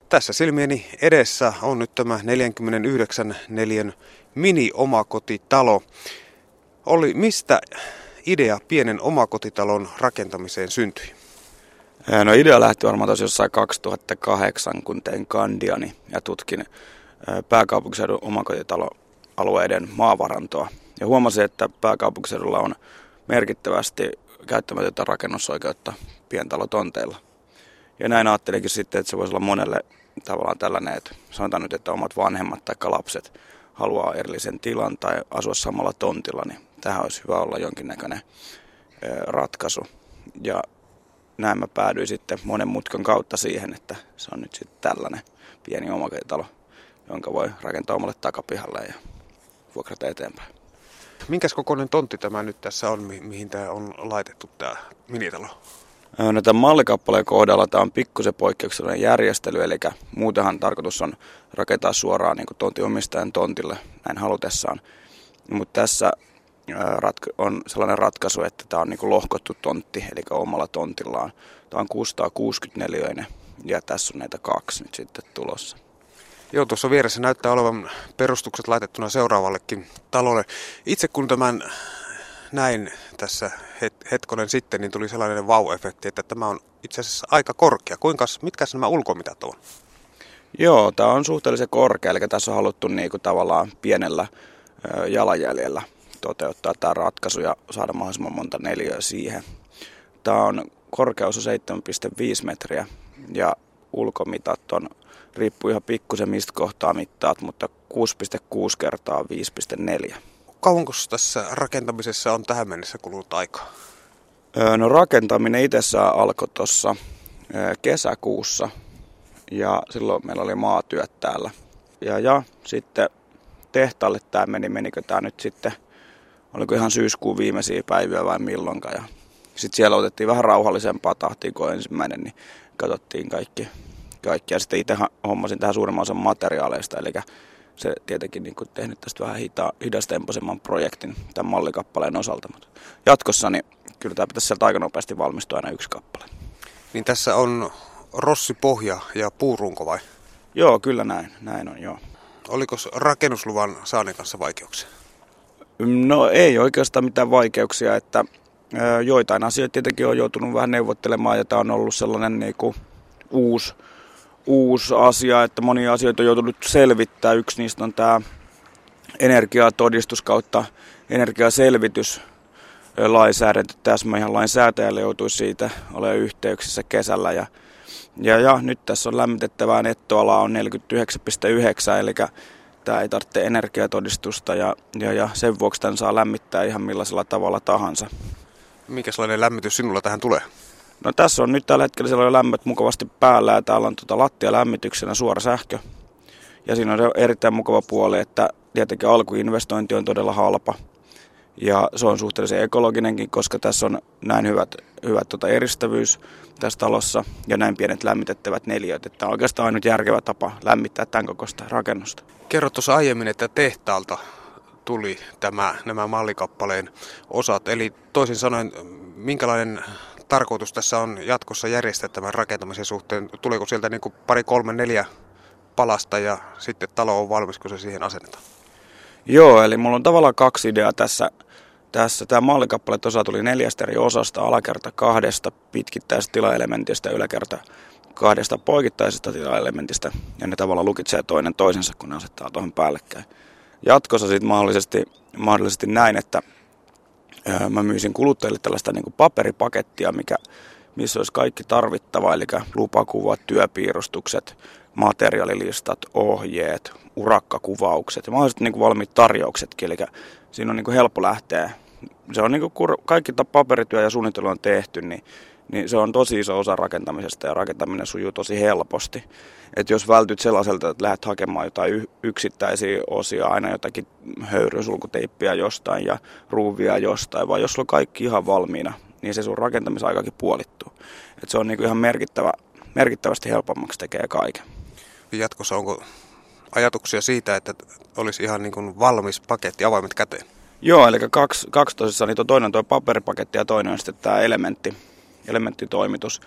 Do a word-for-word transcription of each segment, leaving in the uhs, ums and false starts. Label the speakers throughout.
Speaker 1: Tässä silmieni edessä on nyt tämä neljäkymmentäyhdeksän neliön mini-omakotitalo. Olli, mistä idea pienen omakotitalon rakentamiseen syntyi?
Speaker 2: No idea lähti varmaan tosiaan jossain kaksituhattakahdeksan, kun tein kandiani ja tutkin pääkaupunkiseudun omakotitaloalueiden maavarantoa. Ja huomasin, että pääkaupunkiseudulla on merkittävästi käyttämätöntä rakennusoikeutta pientalotonteilla. Ja näin ajattelinkin sitten, että se voisi olla monelle tavallaan tällainen, että sanotaan nyt, että omat vanhemmat tai lapset haluaa erillisen tilan tai asua samalla tontilla, niin tähän olisi hyvä olla jonkinnäköinen ratkaisu. Ja näin mä päädyin sitten monen mutkan kautta siihen, että se on nyt sitten tällainen pieni omakotitalo, jonka voi rakentaa omalle takapihalle ja vuokrata eteenpäin.
Speaker 1: Minkäs kokoinen tontti tämä nyt tässä on, mi- mihin tämä on laitettu tämä minitalo?
Speaker 2: No, tämän mallikappaleen kohdalla tämä on pikkusen poikkeuksellinen järjestely, eli muutenhan tarkoitus on rakentaa suoraan niin kuin tontin omistajan tontille näin halutessaan. Mutta tässä on sellainen ratkaisu, että tämä on niin kuin lohkottu tontti, eli omalla tontillaan. Tämä on kuusisataakuusikymmentä-neliöinen ja tässä on näitä kaksi nyt sitten tulossa.
Speaker 1: Joo, tuossa vieressä näyttää olevan perustukset laitettuna seuraavallekin talolle. Itse kun tämän näin tässä hetkonen sitten, niin tuli sellainen vau-efekti, että tämä on itse asiassa aika korkea. Kuinkas, mitkä nämä ulkomitat on?
Speaker 2: Joo, tämä on suhteellisen korkea, eli tässä on haluttu niin kuin tavallaan pienellä jalanjäljellä toteuttaa tämä ratkaisu ja saada mahdollisimman monta neliöä siihen. Tämä on korkeus on seitsemän pilkku viisi metriä ja ulkomitat on, riippuu ihan pikkusen mistä kohtaa mittaat, mutta kuusi pilkku kuusi kertaa viisi pilkku neljä.
Speaker 1: Kauanko tässä rakentamisessa on tähän mennessä kulunut aikaa?
Speaker 2: No rakentaminen itsessään alkoi tuossa kesäkuussa ja silloin meillä oli maatyöt täällä. Ja, ja sitten tehtaalle tämä meni, menikö tämä nyt sitten, oliko ihan syyskuun viimeisiä päiviä vai milloinkaan. Ja sitten siellä otettiin vähän rauhallisempaa tahtia kuin ensimmäinen, niin katsottiin kaikki. kaikki. Ja sitten itse hommasin tähän suurimman osan materiaaleista, eli se tietenkin niin kuin tehnyt tästä vähän hita, hidastempoisemman projektin tämän mallikappaleen osalta. Mutta jatkossa niin kyllä tämä pitäisi sieltä aika nopeasti valmistua aina yksi kappale.
Speaker 1: Niin tässä on rossipohja ja puurunko vai?
Speaker 2: Joo, kyllä näin. Näin on, joo.
Speaker 1: Oliko rakennusluvan saannin kanssa vaikeuksia?
Speaker 2: No ei oikeastaan mitään vaikeuksia, että joitain asioita tietenkin on joutunut vähän neuvottelemaan ja tämä on ollut sellainen niin kuin uusi, uusi asia, että monia asioita on joutunut selvittämään. Yksi niistä on tämä energiatodistus kautta energiaselvitys lainsäädäntö. Tässä ihan lainsäätäjälle joutuisi siitä olemaan yhteyksissä kesällä ja, ja, ja nyt tässä on lämmitettävää nettoalaa on neljäkymmentäyhdeksän pilkku yhdeksän, eli tämä ei tarvitse energiatodistusta ja, ja, ja sen vuoksi tämän saa lämmittää ihan millaisella tavalla tahansa.
Speaker 1: Minkälainen lämmitys sinulla tähän tulee?
Speaker 2: No tässä on nyt tällä hetkellä siellä lämmöt mukavasti päällä ja täällä on tuota lattialämmityksenä suora sähkö. Ja siinä on se erittäin mukava puoli, että tietenkin alkuinvestointi on todella halpa. Ja se on suhteellisen ekologinenkin, koska tässä on näin hyvät, hyvät tuota eristävyys tässä talossa ja näin pienet lämmitettävät neliöt. Että on oikeastaan ainut järkevä tapa lämmittää tämän kokoista rakennusta.
Speaker 1: Kerro tuossa aiemmin, että tehtaalta tuli tämä, nämä mallikappaleen osat. Eli toisin sanoen, minkälainen tarkoitus tässä on jatkossa järjestää tämän rakentamisen suhteen? Tuleeko sieltä niin kuin pari, kolme, neljä palasta ja sitten talo on valmis, kun se siihen asennetaan?
Speaker 2: Joo, eli mulla on tavallaan kaksi ideaa tässä. Tässä tämä mallikappale osa tuli neljästä eri osasta, alakerta kahdesta pitkittäisestä tilaelementistä ja yläkerta kahdesta poikittaisesta tilaelementistä. Ja ne tavallaan lukitsee toinen toisensa, kun ne asettaa tuohon päällekkäin. Jatkossa sitten mahdollisesti, mahdollisesti näin, että ää, mä myisin kuluttajille tällaista niin kuin paperipakettia, mikä, missä olisi kaikki tarvittava, eli lupakuvat, työpiirustukset, materiaalilistat, ohjeet, urakkakuvaukset ja mahdollisesti niin kuin valmiit tarjouksetkin, eli siinä on niin kuin helppo lähteä. Se on niin kuin, kun kaikki paperityö ja suunnittelu on tehty, niin, niin se on tosi iso osa rakentamisesta ja rakentaminen sujuu tosi helposti. Et jos vältyt sellaiselta, että lähdet hakemaan jotain yksittäisiä osia, aina jotakin höyrysulkuteippiä jostain ja ruuvia jostain, vaan jos sulla on kaikki ihan valmiina, niin se sun rakentamisaikakin puolittuu. Et se on niin kuin ihan merkittävä, merkittävästi helpommaksi tekee kaiken.
Speaker 1: Jatkossa onko ajatuksia siitä, että olisi ihan niin kuin valmis paketti, avaimet käteen?
Speaker 2: Joo, eli kaksi, kaksi tosissaan, niin toinen on tuo paperipaketti ja toinen on sitten tämä elementti, elementtitoimitus.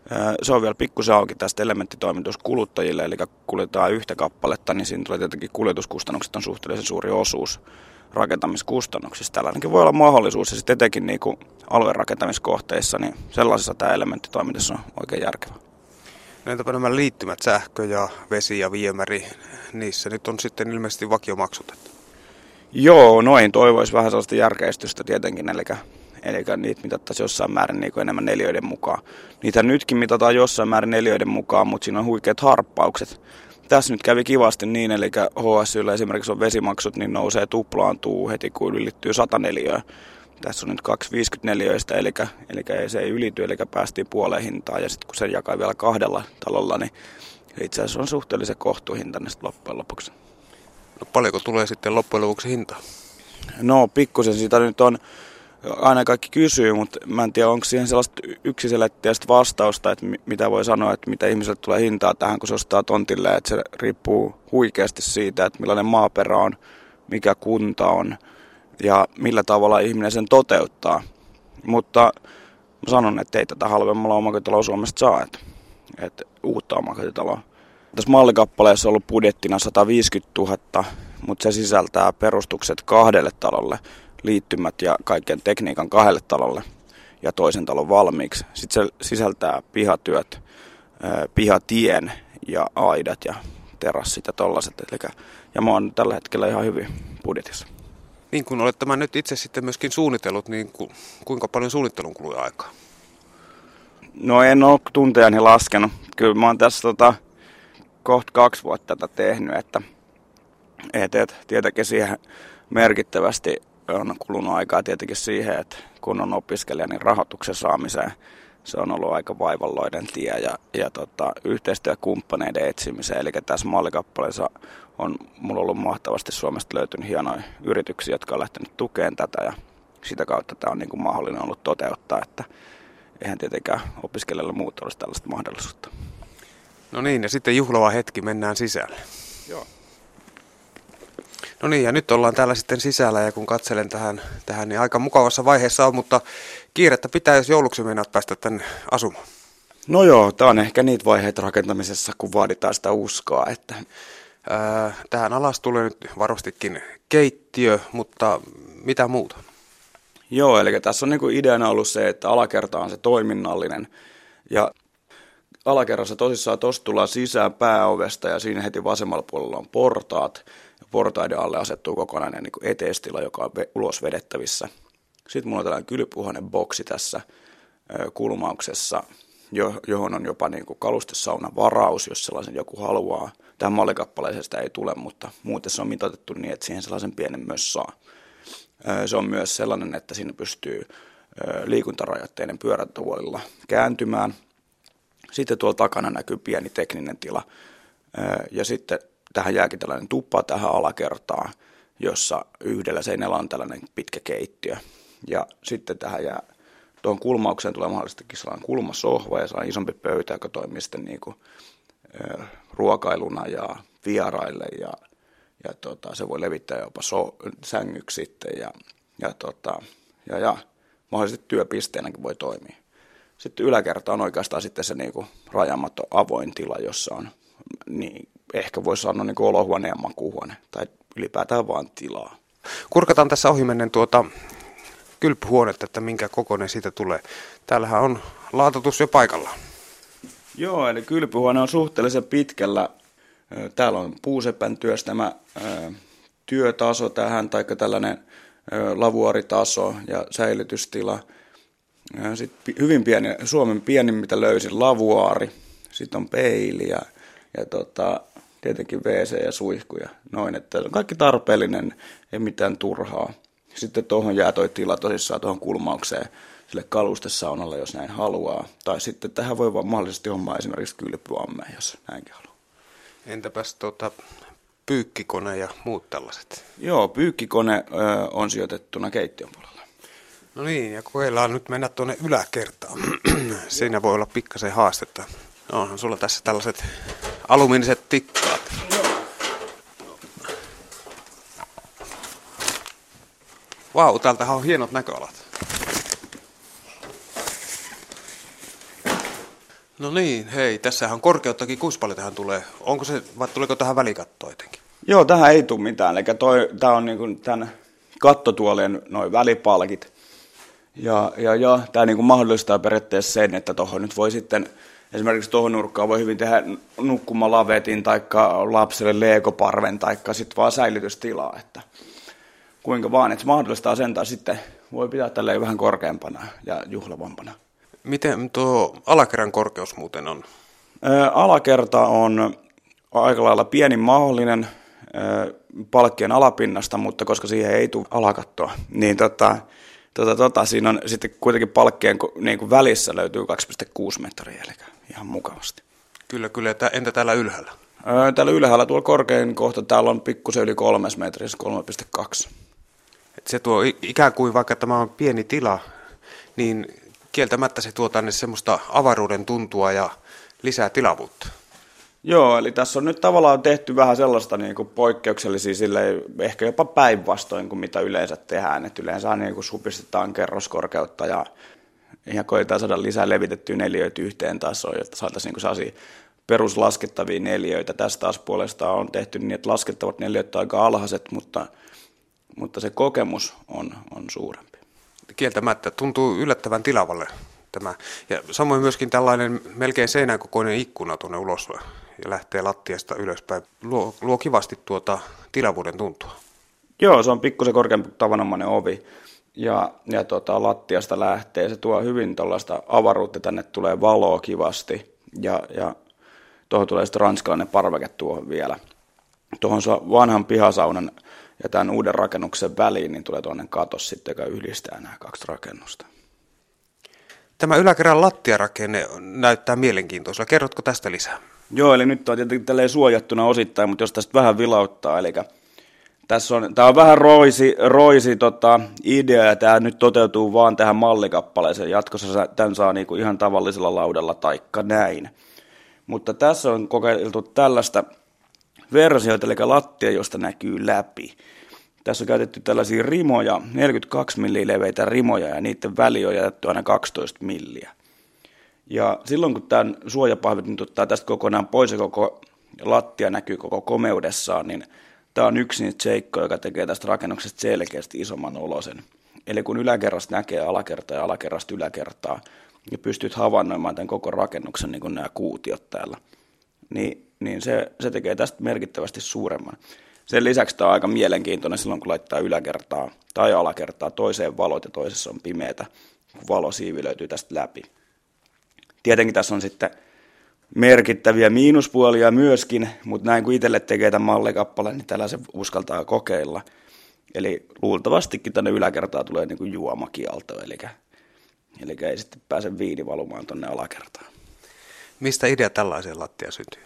Speaker 2: Se on vielä pikkusen auki tästä elementtitoimitus kuluttajille, eli kuljetaan yhtä kappaletta, niin siinä tulee tietenkin kuljetuskustannukset on suhteellisen suuri osuus rakentamiskustannuksista. Tällainenkin voi olla mahdollisuus, ja sitten etenkin niin kuin aluerakentamiskohteissa, niin sellaisessa tämä elementtitoimitus on oikein järkevä.
Speaker 1: No entäpä nämä liittymät, sähkö ja vesi ja viemäri, niissä nyt on sitten ilmeisesti vakiomaksut.
Speaker 2: Joo, noin toivoisi vähän sellaista järkeistystä tietenkin, eli, eli niitä mitattaisiin jossain määrin niin kuin enemmän neliöiden mukaan. Niitä nytkin mitataan jossain määrin neliöiden mukaan, mutta siinä on huikeat harppaukset. Tässä nyt kävi kivasti niin, eli H S Y:llä esimerkiksi on vesimaksut, niin nousee tuplaantuu heti kun ylittyy sata neliöä. Tässä on nyt kaksisataaviisikymmentä neliöistä, eli, eli se ei ylity, eli päästiin puoleen hintaan, ja sitten kun sen jakaa vielä kahdella talolla, niin itse asiassa on suhteellisen kohtuuhintainen sitten loppujen lopuksi.
Speaker 1: No paljonko tulee sitten loppujen lopuksi hintaa?
Speaker 2: No pikkusen siitä nyt on, aina kaikki kysyy, mutta mä en tiedä onko siihen sellaista yksiselitteistä vastausta, että mitä voi sanoa, että mitä ihmiselle tulee hintaa tähän, kun se ostaa tontille, että se riippuu huikeasti siitä, että millainen maaperä on, mikä kunta on ja millä tavalla ihminen sen toteuttaa. Mutta mä sanon, että ei tätä halvemmalla omakotitaloa Suomesta saa, että, että uutta omakotitaloa. Tässä mallikappaleessa on ollut budjettina sata viisikymmentätuhatta, mutta se sisältää perustukset kahdelle talolle, liittymät ja kaiken tekniikan kahdelle talolle ja toisen talon valmiiksi. Sitten se sisältää pihatyöt, pihatien ja aidat ja terassit ja tollaiset. Ja mä oon tällä hetkellä ihan hyvin budjetissa.
Speaker 1: Niin kun olet tämän nyt itse sitten myöskin suunnitellut, niin ku, kuinka paljon suunnittelun kului aikaa?
Speaker 2: No en ole tuntejani laskenut. Kyllä mä oon tässä tota, kohta kaksi vuotta tätä tehnyt, että et, et, tietenkin siihen merkittävästi on kulunut aikaa tietenkin siihen, että kun on opiskelija, niin rahoituksen saamiseen se on ollut aika vaivalloinen tie ja, ja tota, yhteistyökumppaneiden etsimiseen. Eli tässä mallikappaleessa on mulla ollut mahtavasti Suomesta löytynyt hienoja yrityksiä, jotka on lähtenyt tukemaan tätä ja sitä kautta tämä on niin kuin mahdollinen ollut toteuttaa, että eihän tietenkään opiskelijalle muuta olisi tällaista mahdollisuutta.
Speaker 1: No niin, ja sitten juhlava hetki, mennään sisälle.
Speaker 2: Joo.
Speaker 1: No niin, ja nyt ollaan täällä sitten sisällä, ja kun katselen tähän, tähän niin aika mukavassa vaiheessa on, mutta kiirettä pitää, jos jouluksi meinaat päästä tänne asumaan.
Speaker 2: No joo, tämä on ehkä niitä vaiheita rakentamisessa, kun vaaditaan sitä uskoa, että...
Speaker 1: Ää, tähän alas tulee nyt varmastikin keittiö, mutta mitä muuta?
Speaker 2: Joo, eli tässä on niinku ideana ollut se, että alakerta on se toiminnallinen, ja alakerrassa tosissaan tuossa tullaan sisään pääovesta, ja siinä heti vasemmalla puolella on portaat, portaiden alle asettuu kokonainen niin kuin eteistila, joka on ulos vedettävissä. Sitten mulla on tällainen kylpyhuoneen boksi tässä kulmauksessa, johon on jopa niin kuin kalustesaunan varaus, jos sellaisen joku haluaa. Tähän mallikappaleeseen sitä ei tule, mutta muuten se on mitoitettu niin, että siihen sellaisen pienen myös saa. Se on myös sellainen, että siinä pystyy liikuntarajoitteinen pyörätuolilla kääntymään. Sitten tuolla takana näkyy pieni tekninen tila ja sitten tähän jääkin tällainen tuppa tähän alakertaan, jossa yhdellä seinällä on tällainen pitkä keittiö. Ja sitten tähän jää, tuohon kulmaukseen tulee mahdollisestikin sellainen kulmasohva ja sellainen isompi pöytä, joka toimii sitten niin kuin, ö, ruokailuna ja vieraille. Ja, ja tota, se voi levittää jopa so, sängyksi sitten ja, ja, tota, ja, ja mahdollisesti työpisteenäkin voi toimia. Sitten yläkerta on oikeastaan sitten se niin kuin rajaamaton avoin tila, jossa on niin, ehkä voisi sanoa niin kuin olohuone ja makuuhuone, tai ylipäätään vaan tilaa.
Speaker 1: Kurkataan tässä ohimennen tuota kylpyhuonetta, että minkä kokoinen siitä tulee. Täällähän on laatoitus jo paikallaan.
Speaker 2: Joo, eli kylpyhuone on suhteellisen pitkällä. Täällä on puusepän työstämä työtaso tähän, tai tällainen lavuaaritaso ja säilytystila. Sitten hyvin pieni, Suomen pienimmitä löysin lavuaari. Sitten on peili ja Ja tota, tietenkin wc ja suihku ja noin, että on kaikki tarpeellinen, ei mitään turhaa. Sitten tuohon jää toi tila tosissaan tuohon kulmaukseen sille kalustesaunalle, jos näin haluaa. Tai sitten tähän voi vaan mahdollisesti hommaa esimerkiksi kylpyamme, jos näinkin haluaa.
Speaker 1: Entäpäs tuota, pyykkikone ja muut tällaiset?
Speaker 2: Joo, pyykkikone ö, on sijoitettuna keittiön puolella.
Speaker 1: No niin, ja kokeillaan nyt mennä tuonne yläkertaan. Siinä voi olla pikkasen haastetta. No, onhan sulla tässä tällaiset alumiiniset tikkaat. Vau, täältähän on hienot näköalat. No niin, hei, tässähän on korkeuttakin, kuinka paljon tähän tulee? Onko se, vai tuleeko tähän välikatto jotenkin?
Speaker 2: Joo, tähän ei tule mitään. Eli tämä on niinku tämän kattotuolien noin välipalkit. Ja, ja, ja tämä niinku mahdollistaa periaatteessa sen, että tuohon nyt voi sitten, esimerkiksi tuohon nurkkaan voi hyvin tehdä nukkumalavetin, tai lapselle leekoparven, tai sitten vaan säilytystilaa. Että kuinka vaan, että se mahdollistaa sen, tai sitten voi pitää tälleen vähän korkeampana ja juhlavampana.
Speaker 1: Miten tuo alakerran korkeus muuten on?
Speaker 2: Ää, alakerta on aika lailla pienin mahdollinen ää, palkkien alapinnasta, mutta koska siihen ei tule alakattoa, niin tota, tota, tota, siinä on sitten kuitenkin palkkien niin kuin välissä löytyy kaksi pilkku kuusi metriä, eli ihan mukavasti.
Speaker 1: Kyllä, kyllä. Entä täällä ylhäällä?
Speaker 2: Ää, täällä ylhäällä tuolla korkein kohta, täällä on pikkusen yli kolmes metriä, kolme pilkku kaksi.
Speaker 1: Et se tuo ikään kuin, vaikka tämä on pieni tila, niin kieltämättä se tuo tänne semmoista avaruuden tuntua ja lisää tilavuutta.
Speaker 2: Joo, eli tässä on nyt tavallaan tehty vähän sellaista niin kuin poikkeuksellisia, silleen, ehkä jopa päinvastoin kuin mitä yleensä tehdään. Et yleensä niin kuin supistetaan kerroskorkeutta ja, ja koetaan saada lisää levitettyä neliöitä yhteen tasoon, jotta saataisiin niin sellaisia peruslaskettavia neliöitä. Tästä taas puolestaan on tehty niin, että laskettavat neliöt on aika alhaiset, mutta, mutta se kokemus on, on suurempi.
Speaker 1: Kieltämättä tuntuu yllättävän tilavalle tämä. Ja samoin myöskin tällainen melkein seinän kokoinen ikkuna tuonne ulos ja lähtee lattiasta ylöspäin. Luo, luo kivasti tuota tilavuuden tuntua.
Speaker 2: Joo, se on pikkusen korkeampi tavanomainen ovi. Ja, ja tota, lattiasta lähtee. Se tuo hyvin tuollaista avaruutta, tänne tulee valoa kivasti. Ja, ja tuohon tulee sitten ranskalainen parveke tuohon vielä. Tuohon vanhan pihasaunan ja tämän uuden rakennuksen väliin niin tulee tuonne katos sitten, joka yhdistää nämä kaksi rakennusta.
Speaker 1: Tämä yläkerran lattiarakenne näyttää mielenkiintoisella. Kerrotko tästä lisää?
Speaker 2: Joo, eli nyt on tietenkin tälleen suojattuna osittain, mutta jos tästä vähän vilauttaa, eli tässä on, tämä on vähän roisi, roisi tota, idea, ja tämä nyt toteutuu vaan tähän mallikappaleeseen. Jatkossa tämän saa niinku ihan tavallisella laudalla taikka näin. Mutta tässä on kokeiltu tällaista versioita, eli lattia, josta näkyy läpi. Tässä on käytetty tällaisia rimoja, neljäkymmentäkaksi milliä leveitä rimoja, ja niiden väli on jätetty aina kaksitoista milliä. Ja silloin, kun tämän suojapahvet nyt ottaa tästä kokonaan pois ja koko lattia näkyy koko komeudessaan, niin tämä on yksi niitä seikkoja, joka tekee tästä rakennuksesta selkeästi isomman olosen. Eli kun yläkerrasta näkee alakertaa ja alakerrasta yläkertaa, ja pystyt havainnoimaan tämän koko rakennuksen, niin kuin nämä kuutiot täällä, niin, niin se, se tekee tästä merkittävästi suuremman. Sen lisäksi tämä on aika mielenkiintoinen silloin, kun laittaa yläkertaa tai alakertaa toiseen valot ja toisessa on pimeätä, kun valosiivi löytyy tästä läpi. Tietenkin tässä on sitten merkittäviä miinuspuolia myöskin, mutta näin kun itselle tekee tämän mallikappaleen, niin tällä se uskaltaa kokeilla. Eli luultavastikin tänne yläkertaan tulee niin kuin juomakielto, eli, eli ei sitten pääse viini valumaan tuonne alakertaan.
Speaker 1: Mistä idea tällaiseen lattiaan syntyy?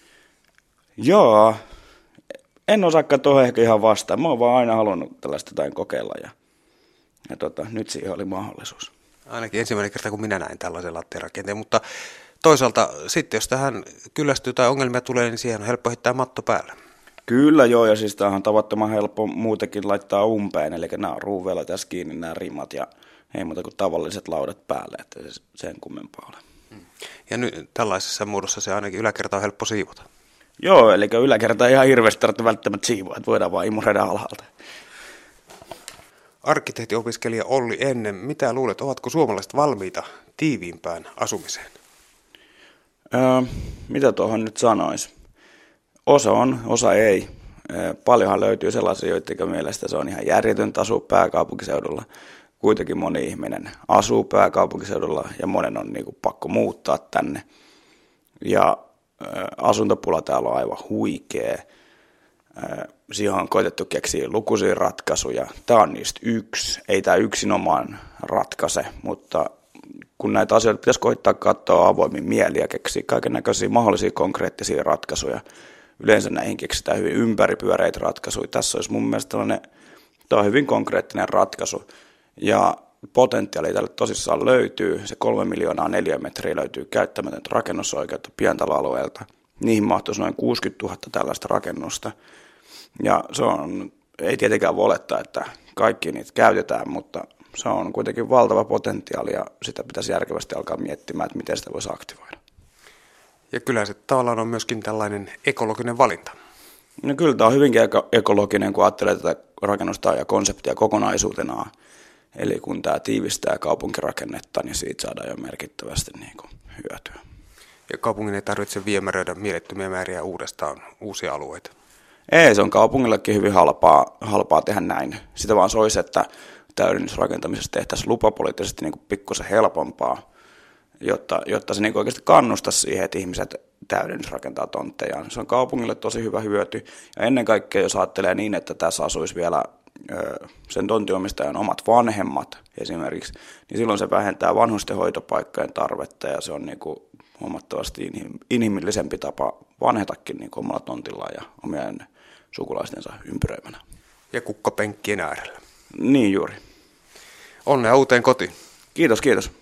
Speaker 2: Joo, en osaakaan tuohon ehkä ihan vastaan. Mä oon vaan aina halunnut tällaista jotain kokeilla ja, ja tota, nyt siihen oli mahdollisuus.
Speaker 1: Ainakin ensimmäinen kerta, kun minä näin tällaisen lattiarakenteen, mutta toisaalta sitten, jos tähän kyllästyy tai ongelmia tulee, niin siihen on helppo heittää matto päälle.
Speaker 2: Kyllä joo, ja siis tämähän on tavattoman helppo muutenkin laittaa umpeen, eli nämä on ruuveilla tässä kiinni nämä rimat ja ei muuta kuin tavalliset laudat päälle, että sen kummempaa ole.
Speaker 1: Ja nyt tällaisessa muodossa se ainakin yläkerta on helppo siivota.
Speaker 2: Joo, eli yläkerta ei ihan hirveästi tarvitse välttämättä siivoa, että voidaan vaan imuroida alhaalta.
Speaker 1: Arkkitehtiopiskelija Olli Ennen, mitä luulet, ovatko suomalaiset valmiita tiiviimpään asumiseen?
Speaker 2: Öö, mitä tuohon nyt sanoisi? Osa on, osa ei. Öö, paljonhan löytyy sellaisia, joiden mielestä se on ihan järjetöntä asua pääkaupunkiseudulla. Kuitenkin moni ihminen asuu pääkaupunkiseudulla ja monen on niin kuin pakko muuttaa tänne. Ja öö, asuntopula täällä on aivan huikea. Öö, siihen on koetettu keksiä lukuisia ratkaisuja. Tämä on niistä yksi. Ei tämä yksinomaan ratkaise, mutta kun näitä asioita pitäisi koittaa katsoa avoimin mieli ja keksiä kaikennäköisiä mahdollisia konkreettisia ratkaisuja. Yleensä näihin keksitään hyvin ympäripyöreitä ratkaisuja. Tässä olisi mun mielestä tällainen, tämä on hyvin konkreettinen ratkaisu. Ja potentiaalia tälle tosissaan löytyy. Se kolme miljoonaa neliömetriä löytyy käyttämätöntä rakennusoikeutta pientaloalueelta. Niihin mahtuisi noin kuusikymmentätuhatta tällaista rakennusta. Ja se on, ei tietenkään voi olettaa, että kaikki niitä käytetään, mutta se on kuitenkin valtava potentiaali ja sitä pitäisi järkevästi alkaa miettimään, että miten sitä voisi aktivoida.
Speaker 1: Ja kyllä se tavallaan on myöskin tällainen ekologinen valinta.
Speaker 2: No kyllä tämä on hyvinkin ekologinen, kun ajattelee tätä rakennusta ja konseptia kokonaisuutenaan. Eli kun tämä tiivistää kaupunkirakennetta, niin siitä saadaan jo merkittävästi niin kuin hyötyä.
Speaker 1: Ja kaupungin ei tarvitse viemäröidä mielettömiä määriä uudestaan uusia alueita.
Speaker 2: Ei, se on kaupungillekin hyvin halpaa, halpaa tehdä näin. Sitä vaan soisi, että täydennysrakentamisesta tehtäisiin lupapoliittisesti niin kuin pikkusen helpompaa, jotta, jotta se niin kuin oikeasti kannustaisi siihen, että ihmiset täydennysrakentaa tonttejaan. Se on kaupungille tosi hyvä hyöty. Ja ennen kaikkea, jos ajattelee niin, että tässä asuisi vielä ö, sen tonttinomistajan omat vanhemmat esimerkiksi, niin silloin se vähentää vanhustenhoitopaikkojen tarvetta ja se on niin kuin huomattavasti inhimillisempi tapa vanhetakin niin kuin omalla tontillaan ja omien sukulaistensa ympäröimänä.
Speaker 1: Ja kukkapenkkien äärellä.
Speaker 2: Niin juuri.
Speaker 1: Onnea uuteen kotiin.
Speaker 2: Kiitos, kiitos.